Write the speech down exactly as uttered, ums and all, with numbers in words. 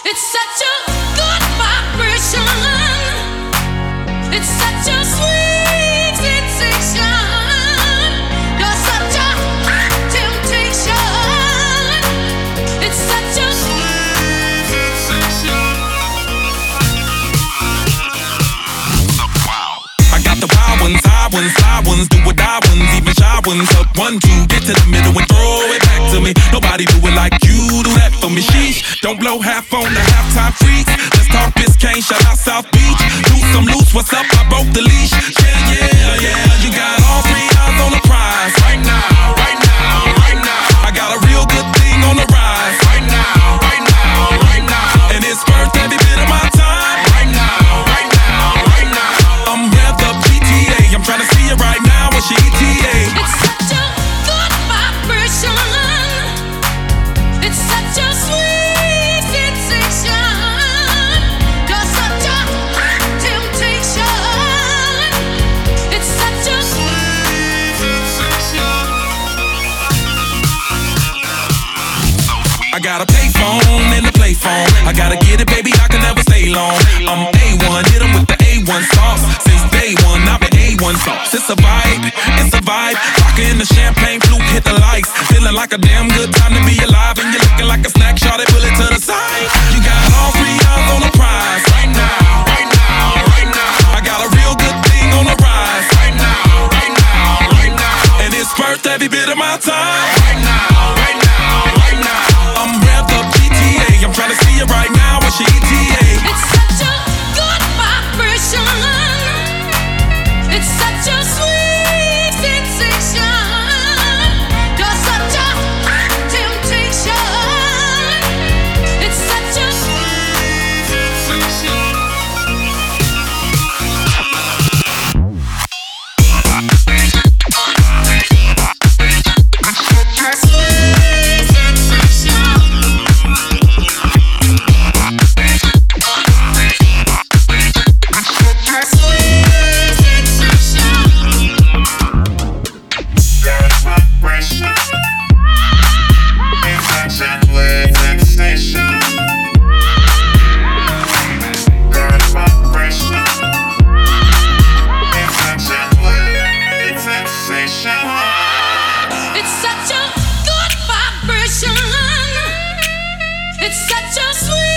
It's such a good vibration. It's such a sweet sensation. You're such a hot temptation. It's such a sweet sensation. I got the wild ones, high ones, side ones, do or die ones, even shy ones. Up one, two, get to the middle and throw it back to me. Nobody do it like you do that for me. Sheesh, don't blow half on the halftime freaks. Let's talk Biscayne, shout out South Beach. Loose, I'm loose, what's up? I broke the leash. Yeah, yeah, yeah. You got all three eyes on the prize. Right now, right now, right now. I got a real good thing on the rise. Right now, right now, right now. And it's worth every bit of my time. Right now, right now, right now. I'm revved up G T A. I'm trying to see it right now. What's your E T A? It's such a good vibration. It's such a sweet sensation. You're such a hot temptation. It's such a sweet sensation. I got a payphone and a play phone. I gotta get it, baby, I can never stay long. I'm A one, hit 'em with the A one sauce. Since day one, I've been A one sauce. It's a vibe, it's a vibe. Rockin' the champagne flute, hit the lights. Feeling like a damn good time to be alive. And you're looking like a snack, shot it, pull it to the side. You got all three eyes on the prize. Right now, right now, right now. I got a real good thing on the rise. Right now, right now, right now. And it's worth every bit of my time. Right now, right now, right now. I'm revved up G T A. I'm trying to see it right now. What's your E T A? It's such a good vibration. It's such a sweet sensation. You're such a hot temptation. It's such a sweet sensation. It's such a good vibration. It's such a sweet